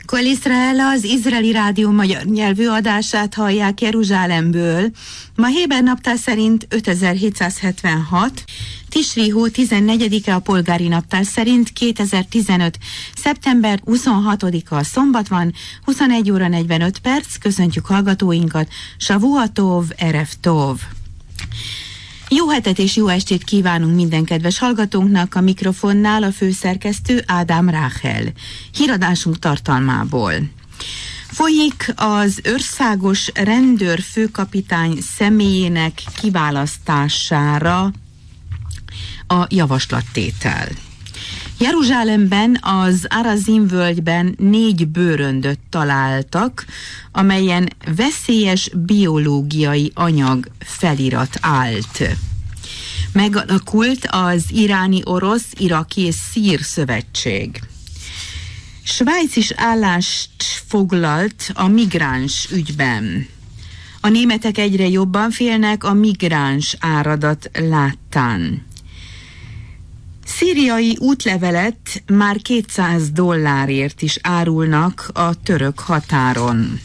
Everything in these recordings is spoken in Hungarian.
Kol Izrael, az izraeli rádió magyar nyelvű adását hallják Jeruzsálemből. Ma héber naptár szerint 5776, Tisri hó 14-e, a polgári naptár szerint 2015. szeptember 26-a szombat van, 21 óra 45 perc. Köszöntjük hallgatóinkat, Savua Tov, Erev Tov. Jó hetet és jó estét kívánunk minden kedves hallgatónknak, a mikrofonnál a főszerkesztő Ádám Ráhel. Híradásunk tartalmából. Folyik az országos rendőrfőkapitány személyének kiválasztására a javaslattétel. Jeruzsálemben az Arazim völgyben 4 bőröndöt találtak, amelyen veszélyes biológiai anyag felirat állt. Megalakult az iráni, orosz, iraki és szír szövetség. Svájc is állást foglalt a migráns ügyben. A németek egyre jobban félnek a migráns áradat láttán. Szíriai útlevelet már $200 is árulnak a török határon.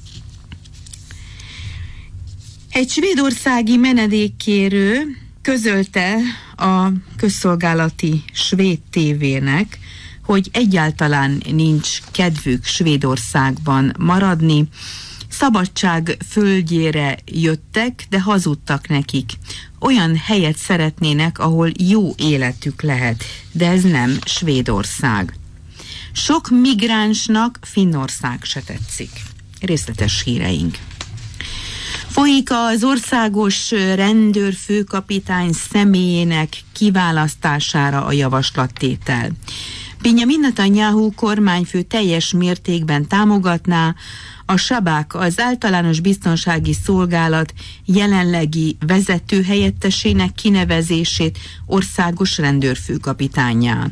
Egy svédországi menedékkérő közölte a közszolgálati svéd tévének, hogy egyáltalán nincs kedvük Svédországban maradni. Szabadság földjére jöttek, de hazudtak nekik. Olyan helyet szeretnének, ahol jó életük lehet, de ez nem Svédország. Sok migránsnak Finnország se tetszik. Részletes híreink. Folyik az országos rendőrfőkapitány személyének kiválasztására a javaslattétel. Benjamin Netanyahu kormányfő teljes mértékben támogatná a Sabák, az általános biztonsági szolgálat jelenlegi vezetőhelyettesének kinevezését országos rendőrfőkapitánnyá.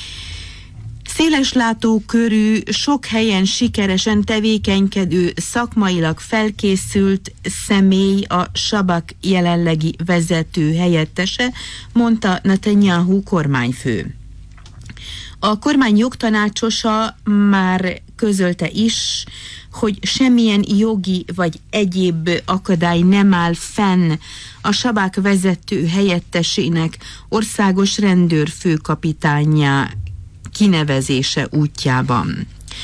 Széleslátó körű, sok helyen sikeresen tevékenykedő, szakmailag felkészült személy a Sabák jelenlegi vezetőhelyettese, mondta Netanyahu kormányfő. A kormány jogtanácsosa már közölte is, hogy semmilyen jogi vagy egyéb akadály nem áll fenn a Sabák vezető helyettesének országos rendőrfőkapitánnyá kinevezése útjában.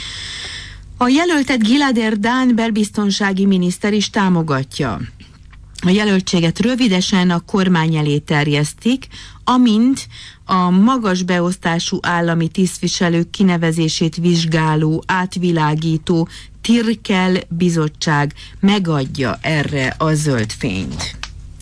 A jelöltet Gilad Erdan belbiztonsági miniszter is támogatja. A jelöltséget rövidesen a kormány elé terjesztik, amint a magas beosztású állami tisztviselők kinevezését vizsgáló, átvilágító Tirkel bizottság megadja erre a zöld fényt.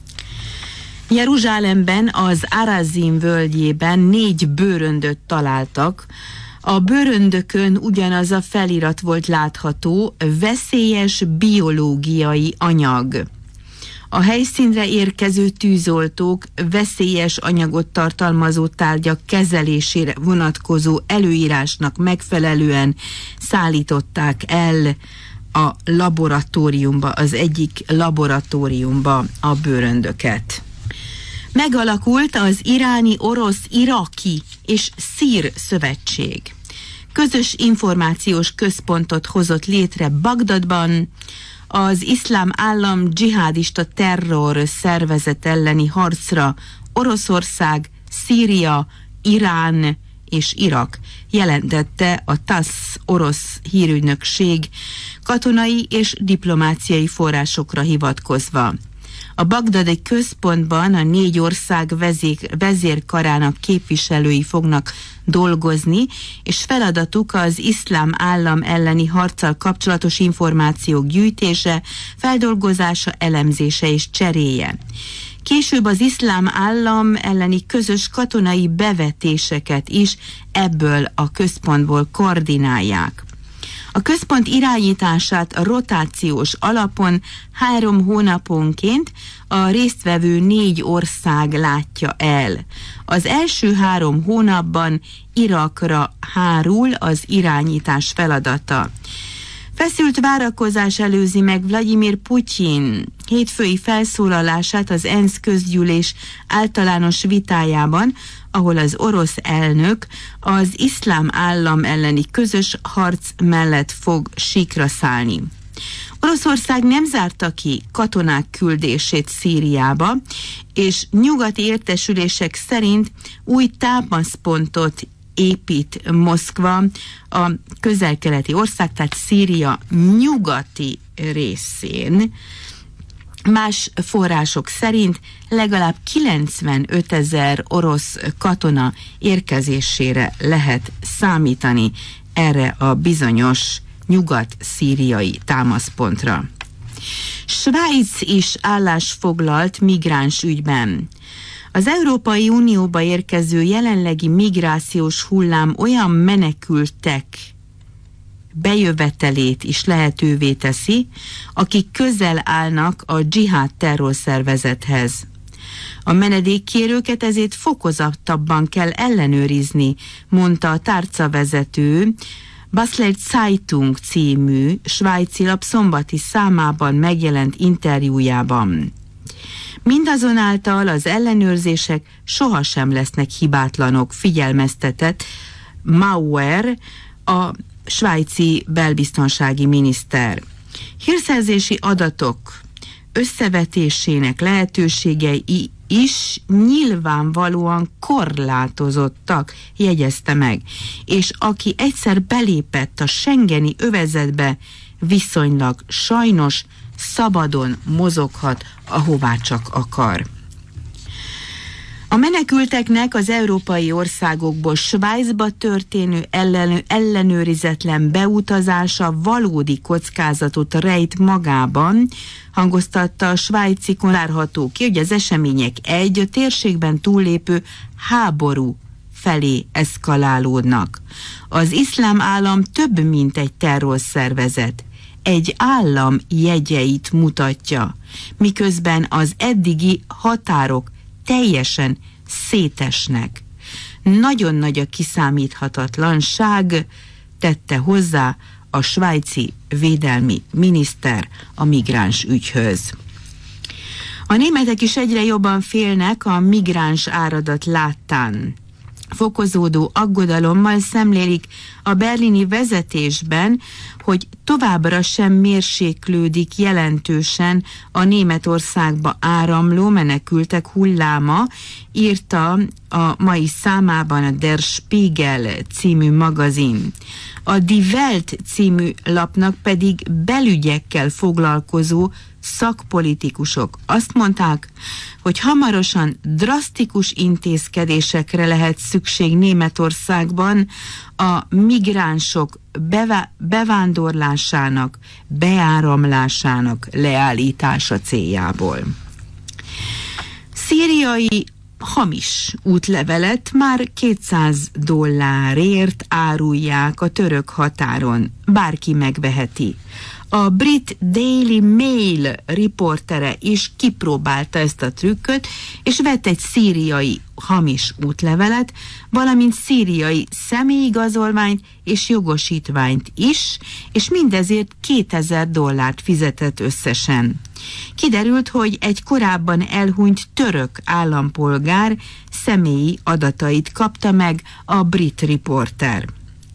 Jeruzsálemben az Arazim völgyében 4 bőröndöt találtak. A bőröndökön ugyanaz a felirat volt látható: veszélyes biológiai anyag. A helyszínre érkező tűzoltók veszélyes anyagot tartalmazó tárgyak kezelésére vonatkozó előírásnak megfelelően szállították el a laboratóriumba, az egyik laboratóriumba a bőröndöket. Megalakult az iráni, orosz, iraki és szír szövetség. Közös információs központot hozott létre Bagdadban, az iszlám állam dzsihádista terror szervezet elleni harcra Oroszország, Szíria, Irán és Irak, jelentette a TASZ orosz hírügynökség katonai és diplomáciai forrásokra hivatkozva. A bagdadi központban a 4 ország vezérkarának képviselői fognak dolgozni, és feladatuk az iszlám állam elleni harccal kapcsolatos információk gyűjtése, feldolgozása, elemzése és cseréje. Később az iszlám állam elleni közös katonai bevetéseket is ebből a központból koordinálják. A központ irányítását a rotációs alapon 3 hónaponként a résztvevő 4 ország látja el. Az első 3 hónapban Irakra hárul az irányítás feladata. Feszült várakozás előzi meg Vladimir Putyin hétfői felszólalását az ENSZ közgyűlés általános vitájában, ahol az orosz elnök az iszlám állam elleni közös harc mellett fog síkra szállni. Oroszország nem zárta ki katonák küldését Szíriába, és nyugati értesülések szerint új támaszpontot épít Moszkva a közel-keleti ország, tehát Szíria nyugati részén. Más források szerint legalább 95 000 orosz katona érkezésére lehet számítani erre a bizonyos nyugat-szíriai támaszpontra. Svájc is állásfoglalt migráns ügyben. Az Európai Unióba érkező jelenlegi migrációs hullám olyan menekültek bejövetelét is lehetővé teszi, akik közel állnak a dzsihád terrorszervezethez. A menedékkérőket ezért fokozottabban kell ellenőrizni, mondta a tárcavezető Basler Zeitung című svájci lap szombati számában megjelent interjújában. Mindazonáltal az ellenőrzések sohasem lesznek hibátlanok, figyelmeztetett Mauer, a svájci belbiztonsági miniszter. Hírszerzési adatok összevetésének lehetőségei is nyilvánvalóan korlátozottak, jegyezte meg, és aki egyszer belépett a schengeni övezetbe, viszonylag sajnos szabadon mozoghat, ahová csak akar. A menekülteknek az európai országokból Svájcba történő ellenőrizetlen beutazása valódi kockázatot rejt magában, hangoztatta a svájci várható ki, hogy az események a térségben túllépő háború felé eszkalálódnak. Az iszlám állam több, mint egy terrorszervezet. Egy állam jegyeit mutatja, miközben az eddigi határok teljesen szétesnek. Nagyon nagy a kiszámíthatatlanság, tette hozzá a svájci védelmi miniszter a migráns ügyhöz. A németek is egyre jobban félnek a migráns áradat láttán. Fokozódó aggodalommal szemlélik a berlini vezetésben, hogy továbbra sem mérséklődik jelentősen a Németországba áramló menekültek hulláma, írta a mai számában a Der Spiegel című magazin. A Die Welt című lapnak pedig belügyekkel foglalkozó szakpolitikusok azt mondták, hogy hamarosan drasztikus intézkedésekre lehet szükség Németországban a migránsok bevándorlásának, beáramlásának leállítása céljából. Szíriai hamis útlevelet már $200 árulják a török határon. Bárki megveheti. A brit Daily Mail riportere is kipróbálta ezt a trükköt, és vett egy szíriai hamis útlevelet, valamint szíriai személyigazolványt és jogosítványt is, és mindezért $2000 fizetett összesen. Kiderült, hogy egy korábban elhunyt török állampolgár személyi adatait kapta meg a brit riporter.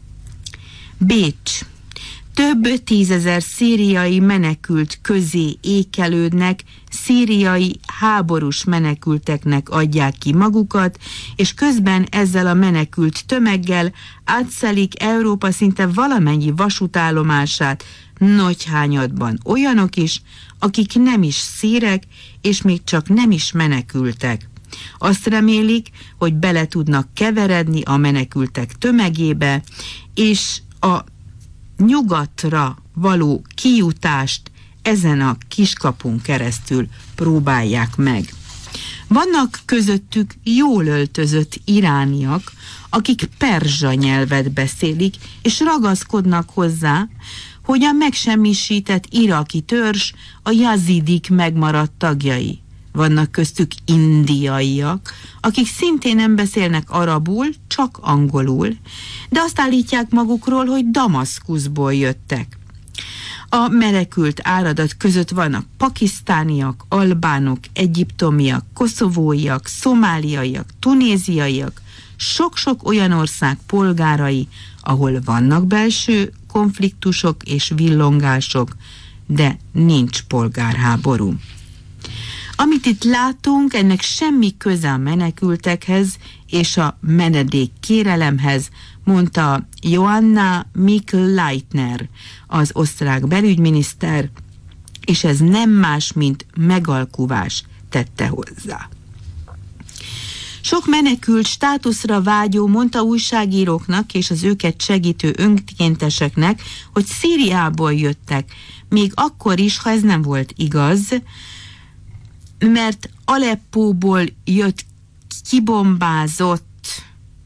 Bécs. Több 10 000 szíriai menekült közé ékelődnek, szíriai háborús menekülteknek adják ki magukat, és közben ezzel a menekült tömeggel átszelik Európa szinte valamennyi vasútállomását, nagyhányadban olyanok is, akik nem is szírek, és még csak nem is menekültek. Azt remélik, hogy bele tudnak keveredni a menekültek tömegébe, és a nyugatra való kijutást ezen a kiskapun keresztül próbálják meg. Vannak közöttük jól öltözött irániak, akik perzsa nyelvet beszélik, és ragaszkodnak hozzá, hogy a megsemmisített iraki törzs a jazidik megmaradt tagjai. Vannak köztük indiaiak, akik szintén nem beszélnek arabul, csak angolul, de azt állítják magukról, hogy Damaszkuszból jöttek. A menekült áradat között vannak pakisztániak, albánok, egyiptomiak, koszovóiak, szomáliaiak, tunéziaiak, sok-sok olyan ország polgárai, ahol vannak belső konfliktusok és villongások, de nincs polgárháború. Amit itt látunk, ennek semmi köze a menekültekhez és a menedékkérelemhez, mondta Joanna Mikl-Leitner, az osztrák belügyminiszter, és ez nem más, mint megalkuvás, tette hozzá. Sok menekült státuszra vágyó mondta újságíróknak és az őket segítő önkénteseknek, hogy Szíriából jöttek, még akkor is, ha ez nem volt igaz, mert Aleppóból jött kibombázott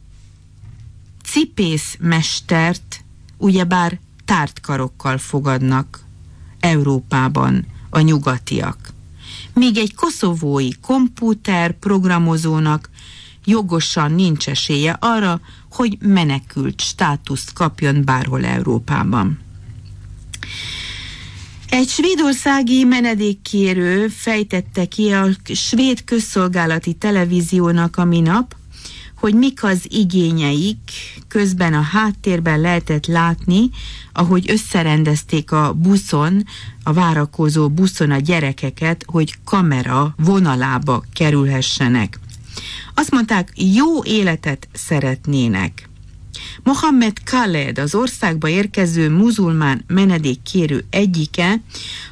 cipészmestert ugyebár tártkarokkal fogadnak Európában a nyugatiak. Míg egy koszovói komputerprogramozónak jogosan nincs esélye arra, hogy menekült státuszt kapjon bárhol Európában. Egy svédországi menedékkérő fejtette ki a svéd közszolgálati televíziónak a minap, hogy mik az igényeik, közben a háttérben lehetett látni, ahogy összerendezték a buszon, a várakozó buszon a gyerekeket, hogy kamera vonalába kerülhessenek. Azt mondták, jó életet szeretnének. Mohammed Khaled, az országba érkező muzulmán menedékkérő egyike,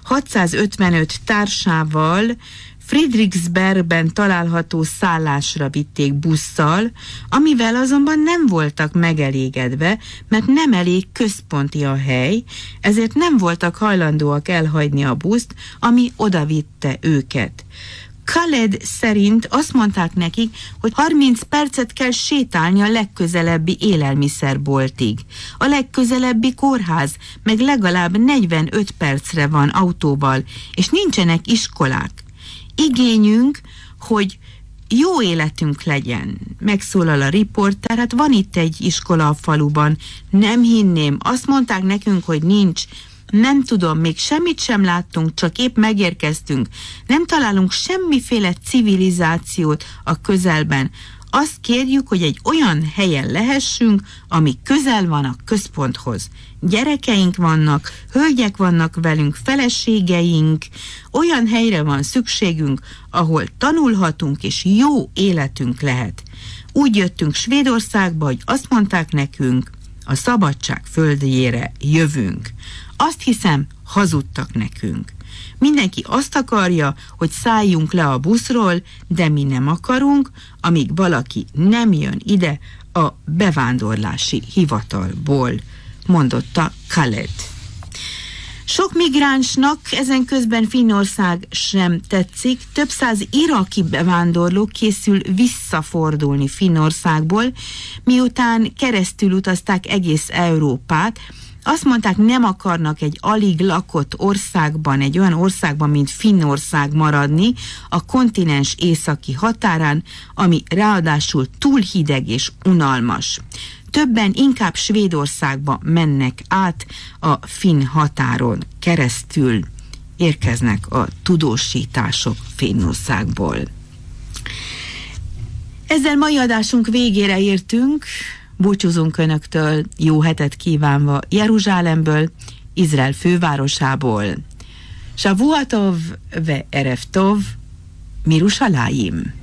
655 társával Fredriksbergben található szállásra vitték busszal, amivel azonban nem voltak megelégedve, mert nem elég központi a hely, ezért nem voltak hajlandóak elhagyni a buszt, ami odavitte őket. Khaled szerint azt mondták nekik, hogy 30 percet kell sétálni a legközelebbi élelmiszerboltig. A legközelebbi kórház meg legalább 45 percre van autóval, és nincsenek iskolák. Igényünk, hogy jó életünk legyen, megszólal a riporter, hát van itt egy iskola a faluban, nem hinném, azt mondták nekünk, hogy nincs, nem tudom, még semmit sem láttunk, csak épp megérkeztünk, nem találunk semmiféle civilizációt a közelben. Azt kérjük, hogy egy olyan helyen lehessünk, ami közel van a központhoz. Gyerekeink vannak, hölgyek vannak velünk, feleségeink, olyan helyre van szükségünk, ahol tanulhatunk és jó életünk lehet. Úgy jöttünk Svédországba, hogy azt mondták nekünk, a szabadság földjére jövünk. Azt hiszem, hazudtak nekünk. Mindenki azt akarja, hogy szálljunk le a buszról, de mi nem akarunk, amíg valaki nem jön ide a bevándorlási hivatalból, mondotta Khaled. Sok migránsnak ezen közben Finnország sem tetszik, több száz iraki bevándorló készül visszafordulni Finnországból, miután keresztül utazták egész Európát. Azt mondták, nem akarnak egy alig lakott országban, egy olyan országban, mint Finnország maradni, a kontinens északi határán, ami ráadásul túl hideg és unalmas. Többen inkább Svédországba mennek át, a finn határon keresztül érkeznek a tudósítások Finnországból. Ezzel mai adásunk végére értünk. Búcsúzunk Önöktől, jó hetet kívánva Jeruzsálemből, Izrael fővárosából. Shavuatov ve Erev Tov, Mirushalayim.